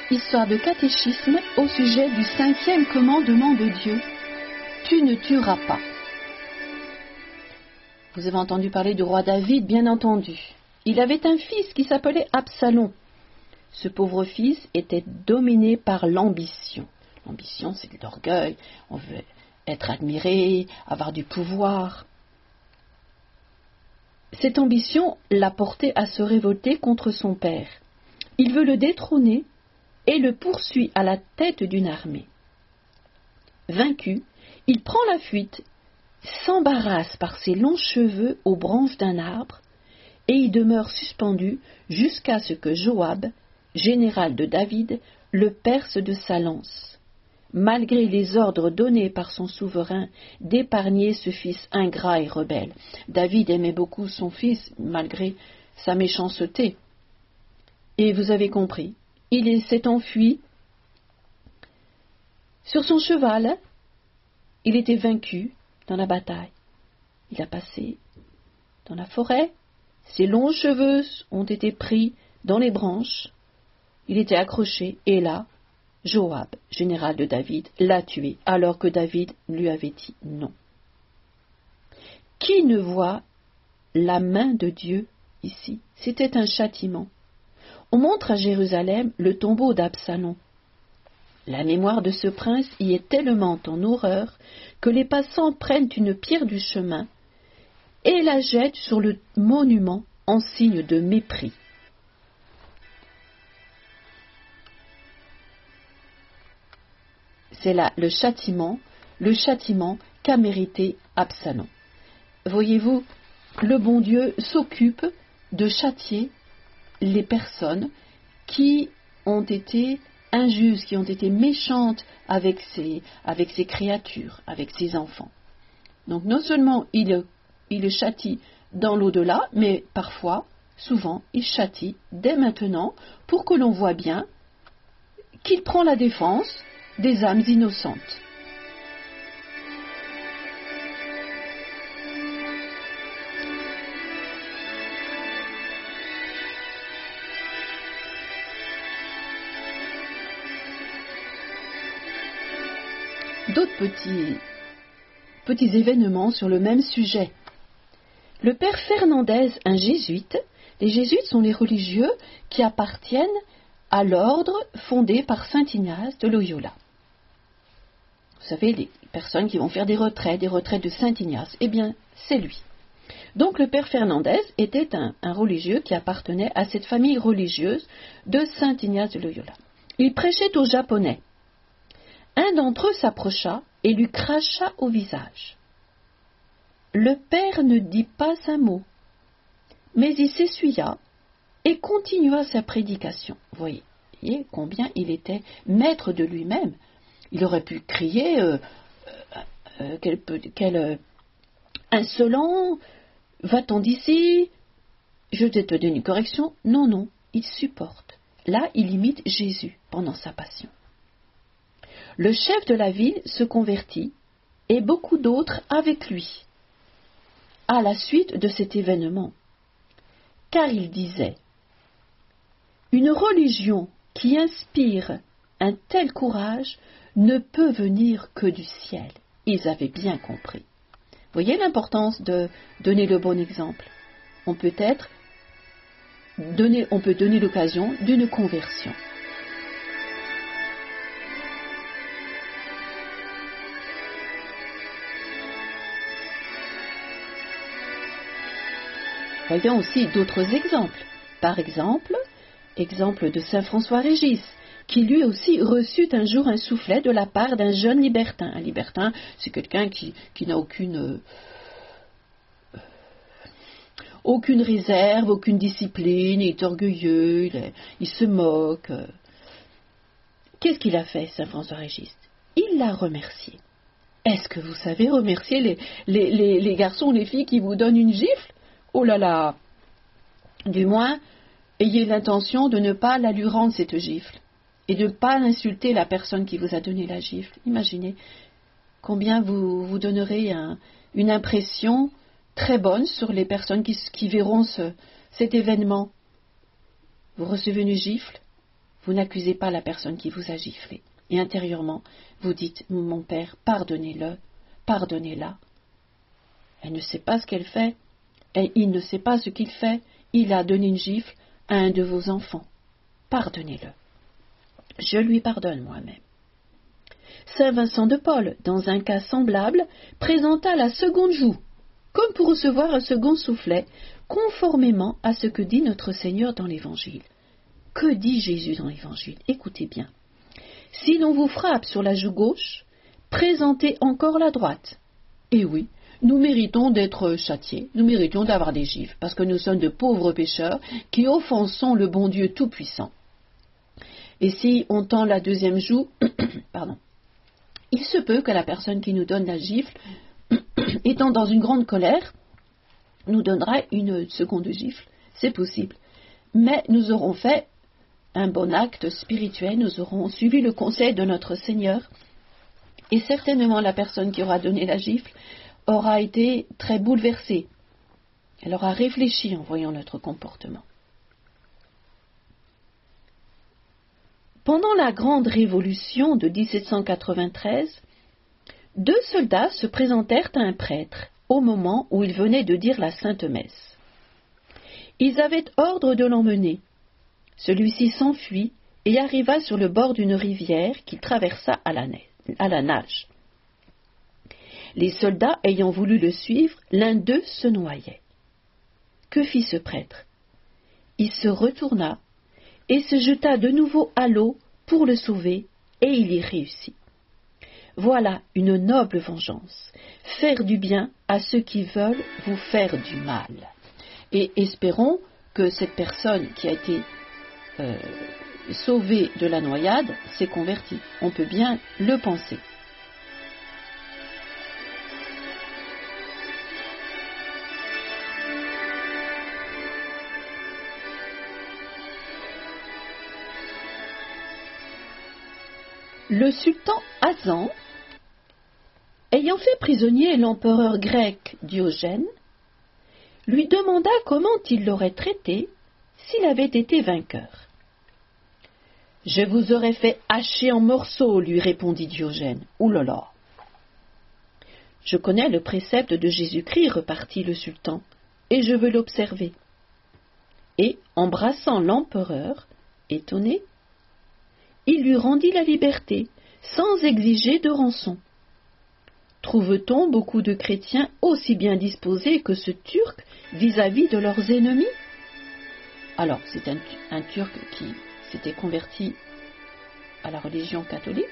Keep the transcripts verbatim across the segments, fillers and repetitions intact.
histoire de catéchisme au sujet du cinquième commandement de Dieu. Tu ne tueras pas. Vous avez entendu parler du roi David, bien entendu. Il avait un fils qui s'appelait Absalom. Ce pauvre fils était dominé par l'ambition. L'ambition, c'est de l'orgueil. On veut être admiré, avoir du pouvoir. Cette ambition l'a porté à se révolter contre son père. Il veut le détrôner et le poursuit à la tête d'une armée. Vaincu, il prend la fuite, s'embarrasse par ses longs cheveux aux branches d'un arbre et y demeure suspendu jusqu'à ce que Joab, général de David, le perce de sa lance. Malgré les ordres donnés par son souverain d'épargner ce fils ingrat et rebelle. David aimait beaucoup son fils, malgré sa méchanceté. Et vous avez compris, il s'est enfui sur son cheval. Il était vaincu dans la bataille. Il a passé dans la forêt. Ses longs cheveux ont été pris dans les branches. Il était accroché, et là, Joab, général de David, l'a tué, alors que David lui avait dit non. Qui ne voit la main de Dieu ici? C'était un châtiment. On montre à Jérusalem le tombeau d'Absalom. La mémoire de ce prince y est tellement en horreur que les passants prennent une pierre du chemin et la jettent sur le monument en signe de mépris. C'est là le châtiment, le châtiment qu'a mérité Absalom. Voyez-vous, le bon Dieu s'occupe de châtier les personnes qui ont été injustes, qui ont été méchantes avec ses, avec ses créatures, avec ses enfants. Donc non seulement il, il le châtie dans l'au-delà, mais parfois, souvent, il châtie dès maintenant pour que l'on voit bien qu'il prend la défense des âmes innocentes. D'autres petits, petits événements sur le même sujet. Le père Fernandez, un jésuite, les jésuites sont les religieux qui appartiennent à l'ordre fondé par saint Ignace de Loyola. Vous savez, les personnes qui vont faire des retraites, des retraites de saint Ignace, eh bien, c'est lui. Donc le père Fernandez était un, un religieux qui appartenait à cette famille religieuse de saint Ignace de Loyola. Il prêchait aux Japonais. Un d'entre eux s'approcha et lui cracha au visage. Le père ne dit pas un mot, mais il s'essuya et continua sa prédication. Vous voyez, voyez combien il était maître de lui-même. Il aurait pu crier euh, euh, quel, quel euh, insolent, va-t'en d'ici, je vais te donner une correction. Non, non, il supporte. Là, il imite Jésus pendant sa passion. Le chef de la ville se convertit et beaucoup d'autres avec lui à la suite de cet événement, car il disait: une religion qui inspire un tel courage ne peut venir que du ciel. Ils avaient bien compris. Voyez l'importance de donner le bon exemple. On peut être donner, on peut donner l'occasion d'une conversion. Voyons aussi d'autres exemples. Par exemple, exemple de saint François Régis, qui lui aussi reçut un jour un soufflet de la part d'un jeune libertin. Un libertin, c'est quelqu'un qui, qui n'a aucune, euh, aucune réserve, aucune discipline, il est orgueilleux, il, est, il se moque. Qu'est-ce qu'il a fait, saint François Régis? Il l'a remercié. Est-ce que vous savez remercier les, les, les, les garçons ou les filles qui vous donnent une gifle? Oh là là! Du moins, ayez l'intention de ne pas la lui rendre cette gifle et de ne pas insulter la personne qui vous a donné la gifle. Imaginez combien vous, vous donnerez un, une impression très bonne sur les personnes qui, qui verront ce, cet événement. Vous recevez une gifle, vous n'accusez pas la personne qui vous a giflé. Et intérieurement, vous dites, mon Père, pardonnez-le, pardonnez-la. Elle ne sait pas ce qu'elle fait, et il ne sait pas ce qu'il fait. Il a donné une gifle à un de vos enfants. Pardonnez-le. Je lui pardonne moi-même. Saint Vincent de Paul, dans un cas semblable, présenta la seconde joue, comme pour recevoir un second soufflet, conformément à ce que dit notre Seigneur dans l'Évangile. Que dit Jésus dans l'Évangile? Écoutez bien. Si l'on vous frappe sur la joue gauche, présentez encore la droite. Et oui, nous méritons d'être châtiés, nous méritons d'avoir des gifles, parce que nous sommes de pauvres pécheurs qui offensons le bon Dieu Tout-Puissant. Et si on tend la deuxième joue, pardon, il se peut que la personne qui nous donne la gifle, étant dans une grande colère, nous donnera une seconde gifle, c'est possible. Mais nous aurons fait un bon acte spirituel, nous aurons suivi le conseil de notre Seigneur, et certainement la personne qui aura donné la gifle aura été très bouleversée. Elle aura réfléchi en voyant notre comportement. Pendant la Grande Révolution de dix-sept cent quatre-vingt-treize, deux soldats se présentèrent à un prêtre au moment où il venait de dire la Sainte Messe. Ils avaient ordre de l'emmener. Celui-ci s'enfuit et arriva sur le bord d'une rivière qu'il traversa à la, à la nage. Les soldats ayant voulu le suivre, l'un d'eux se noyait. Que fit ce prêtre? Il se retourna et se jeta de nouveau à l'eau pour le sauver, et il y réussit. Voilà une noble vengeance, faire du bien à ceux qui veulent vous faire du mal. Et espérons que cette personne qui a été euh, sauvée de la noyade s'est convertie. On peut bien le penser. Le sultan Hazan, ayant fait prisonnier l'empereur grec Diogène, lui demanda comment il l'aurait traité s'il avait été vainqueur. « Je vous aurais fait hacher en morceaux, lui répondit Diogène. « Ouh là là !»« Je connais le précepte de Jésus-Christ, repartit le sultan, et je veux l'observer. » Et, embrassant l'empereur, étonné, il lui rendit la liberté, sans exiger de rançon. Trouve-t-on beaucoup de chrétiens aussi bien disposés que ce Turc vis-à-vis de leurs ennemis? Alors, c'est un, un Turc qui s'était converti à la religion catholique.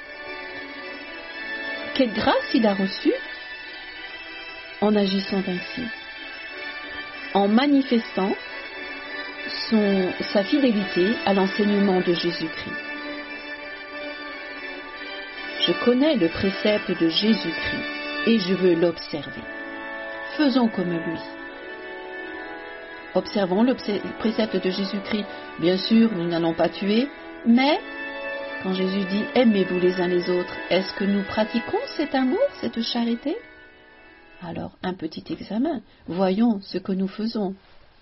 Quelle grâce il a reçue en agissant ainsi, en manifestant son, sa fidélité à l'enseignement de Jésus-Christ. Je connais le précepte de Jésus-Christ et je veux l'observer. Faisons comme lui. Observons le précepte de Jésus-Christ. Bien sûr, nous n'allons pas tuer, mais quand Jésus dit « aimez-vous les uns les autres », est-ce que nous pratiquons cet amour, cette charité? Alors, un petit examen. Voyons ce que nous faisons.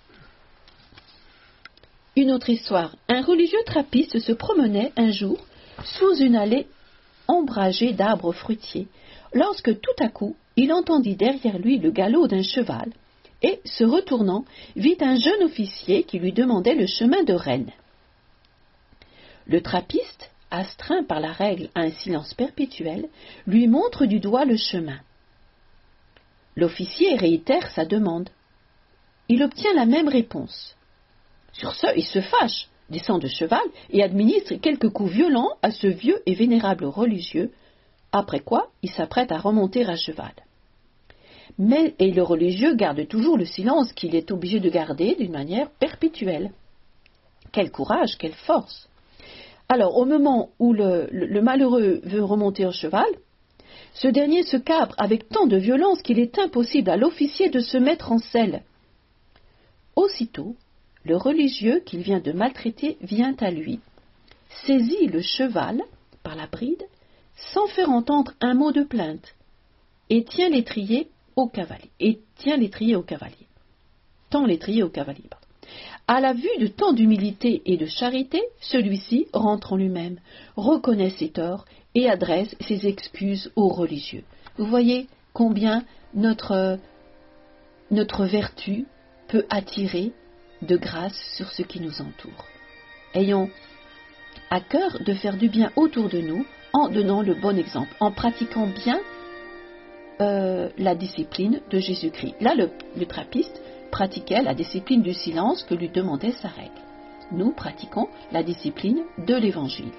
Une autre histoire. Un religieux trappiste se promenait un jour sous une allée ombragée d'arbres fruitiers, lorsque tout à coup, il entendit derrière lui le galop d'un cheval, et, se retournant, vit un jeune officier qui lui demandait le chemin de Rennes. Le trappiste, astreint par la règle à un silence perpétuel, lui montre du doigt le chemin. L'officier réitère sa demande. Il obtient la même réponse. Sur ce, il se fâche, descend de cheval et administre quelques coups violents à ce vieux et vénérable religieux, après quoi il s'apprête à remonter à cheval. Mais et le religieux garde toujours le silence qu'il est obligé de garder d'une manière perpétuelle. Quel courage, quelle force! Alors, au moment où le, le, le malheureux veut remonter au cheval, ce dernier se cabre avec tant de violence qu'il est impossible à l'officier de se mettre en selle. Aussitôt, le religieux qu'il vient de maltraiter vient à lui, saisit le cheval par la bride, sans faire entendre un mot de plainte, et tient l'étrier au cavalier. Et tient l'étrier au cavalier. Tend l'étrier au cavalier. Pardon. À la vue de tant d'humilité et de charité, celui-ci rentre en lui-même, reconnaît ses torts et adresse ses excuses aux religieux. Vous voyez combien notre, notre vertu peut attirer de grâce sur ce qui nous entoure. Ayons à cœur de faire du bien autour de nous en donnant le bon exemple, en pratiquant bien euh, la discipline de Jésus-Christ. Là, le, le trappiste pratiquait la discipline du silence que lui demandait sa règle. Nous pratiquons la discipline de l'Évangile.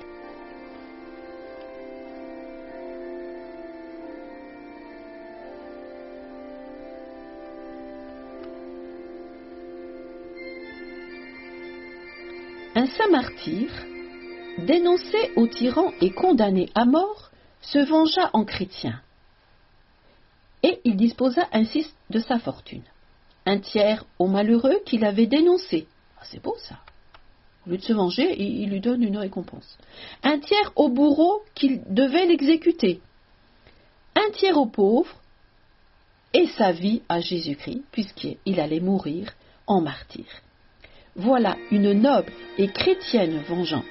Un saint martyr, dénoncé au tyran et condamné à mort, se vengea en chrétien. Et il disposa ainsi de sa fortune. Un tiers au malheureux qu'il avait dénoncé. Ah, c'est beau ça. Au lieu de se venger, il, il lui donne une récompense. Un tiers au bourreau qu'il devait l'exécuter. Un tiers aux pauvres. Et sa vie à Jésus-Christ, puisqu'il allait mourir en martyr. Voilà une noble et chrétienne vengeance.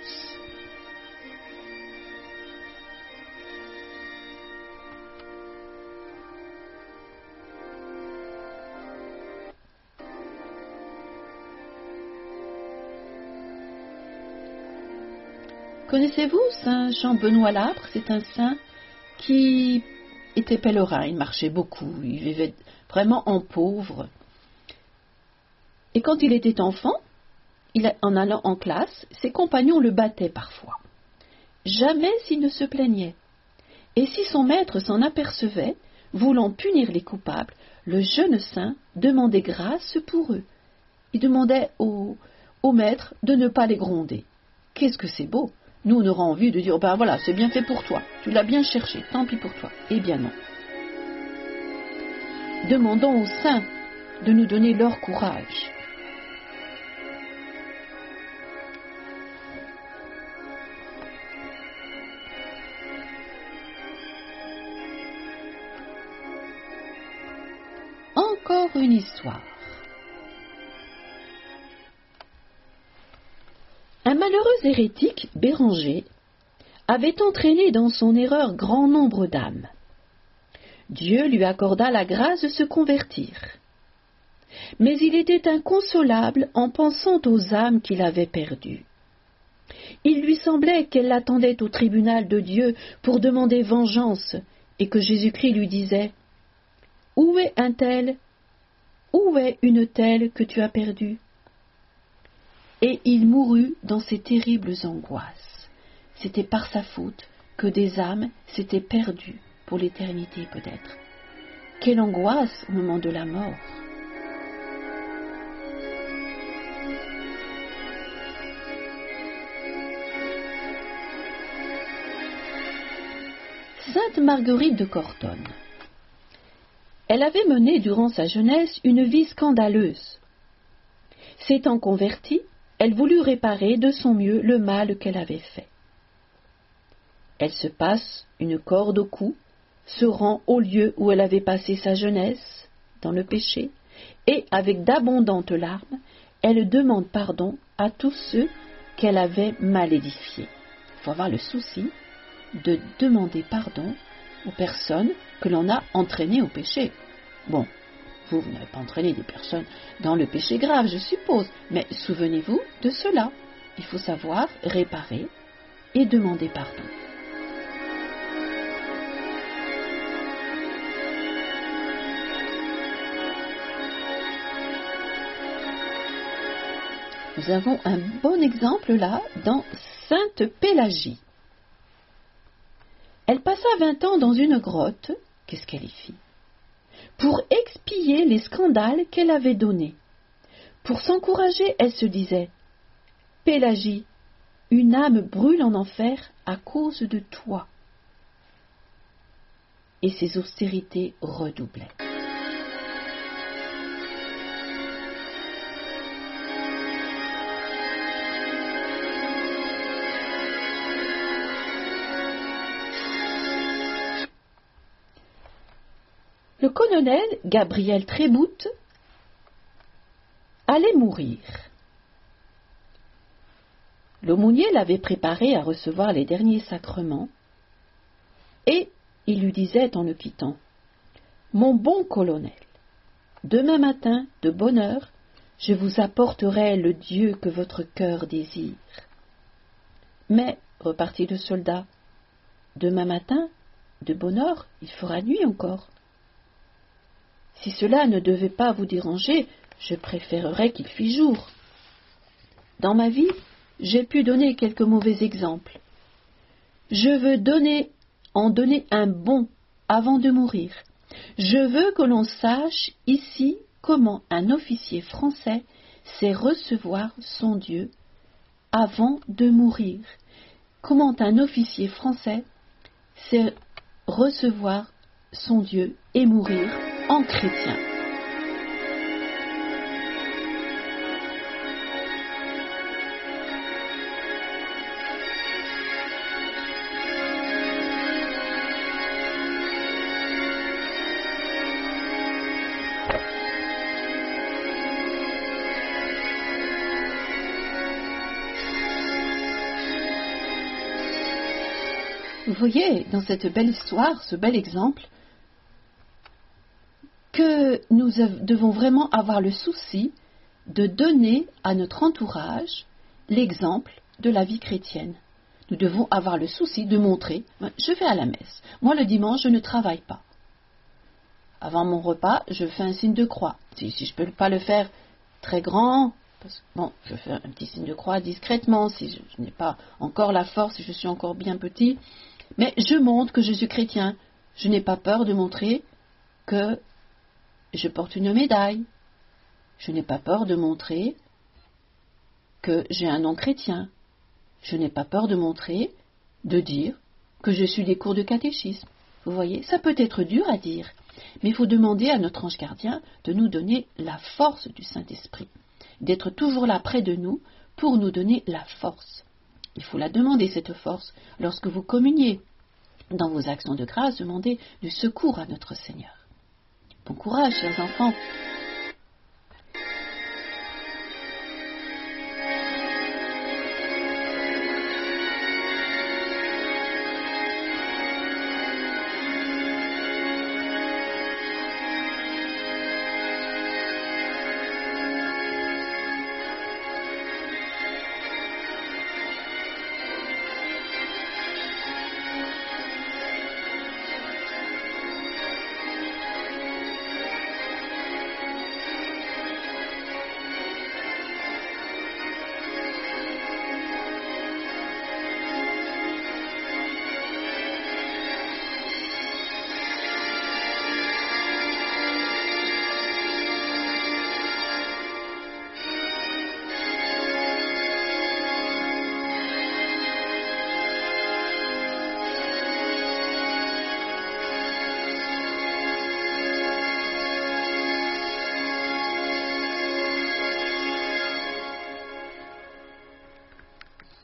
Connaissez-vous Saint Jean-Benoît Labre? C'est un saint qui était pèlerin, il marchait beaucoup, il vivait vraiment en pauvre. Et quand il était enfant, il, en allant en classe, ses compagnons le battaient parfois. Jamais s'il ne se plaignait. Et si son maître s'en apercevait, voulant punir les coupables, le jeune saint demandait grâce pour eux. Il demandait au, au maître de ne pas les gronder. Qu'est-ce que c'est beau! Nous, on aura envie de dire, ben voilà, c'est bien fait pour toi, tu l'as bien cherché, tant pis pour toi. Eh bien non. Demandons aux saints de nous donner leur courage. Encore une histoire. Un malheureux hérétique, Béranger, avait entraîné dans son erreur grand nombre d'âmes. Dieu lui accorda la grâce de se convertir. Mais il était inconsolable en pensant aux âmes qu'il avait perdues. Il lui semblait qu'elles l'attendaient au tribunal de Dieu pour demander vengeance, et que Jésus-Christ lui disait « Où est un tel? Où est une telle que tu as perdue ?» Et il mourut dans ces terribles angoisses. C'était par sa faute que des âmes s'étaient perdues pour l'éternité peut-être. Quelle angoisse au moment de la mort! Sainte Marguerite de Cortone. Elle avait mené durant sa jeunesse une vie scandaleuse. S'étant convertie, elle voulut réparer de son mieux le mal qu'elle avait fait. Elle se passe une corde au cou, se rend au lieu où elle avait passé sa jeunesse, dans le péché, et avec d'abondantes larmes, elle demande pardon à tous ceux qu'elle avait mal édifiés. Il faut avoir le souci de demander pardon aux personnes que l'on a entraînées au péché. Bon, vous, vous n'avez pas entraîné des personnes dans le péché grave, je suppose, mais souvenez-vous de cela. Il faut savoir réparer et demander pardon. Nous avons un bon exemple là dans Sainte Pélagie. Elle passa vingt ans dans une grotte. Qu'est-ce qu'elle y fit? Pour expier les scandales qu'elle avait donnés. Pour s'encourager, elle se disait « Pélagie, une âme brûle en enfer à cause de toi. » Et ses austérités redoublaient. Le colonel Gabriel Trébout allait mourir. L'aumônier l'avait préparé à recevoir les derniers sacrements, et il lui disait en le quittant, « Mon bon colonel, demain matin, de bonne heure, je vous apporterai le Dieu que votre cœur désire. » Mais, repartit le soldat, demain matin, de bonne heure, il fera nuit encore. Si cela ne devait pas vous déranger, je préférerais qu'il fît jour. Dans ma vie, j'ai pu donner quelques mauvais exemples. Je veux donner, en donner un bon avant de mourir. Je veux que l'on sache ici comment un officier français sait recevoir son Dieu avant de mourir. Comment un officier français sait recevoir son Dieu et mourir en chrétien. Vous voyez, dans cette belle histoire, ce bel exemple, que nous devons vraiment avoir le souci de donner à notre entourage l'exemple de la vie chrétienne. Nous devons avoir le souci de montrer, je vais à la messe, moi le dimanche je ne travaille pas. Avant mon repas, je fais un signe de croix. Si, si je ne peux pas le faire très grand, parce que, bon, je fais un petit signe de croix discrètement, si je, je n'ai pas encore la force, si je suis encore bien petit, mais je montre que je suis chrétien. Je n'ai pas peur de montrer que je porte une médaille. Je n'ai pas peur de montrer que j'ai un nom chrétien. Je n'ai pas peur de montrer, de dire que je suis des cours de catéchisme. Vous voyez, ça peut être dur à dire, mais il faut demander à notre ange gardien de nous donner la force du Saint-Esprit, d'être toujours là près de nous pour nous donner la force. Il faut la demander, cette force. Lorsque vous communiez dans vos actions de grâce, demandez du secours à notre Seigneur. Bon courage, chers enfants.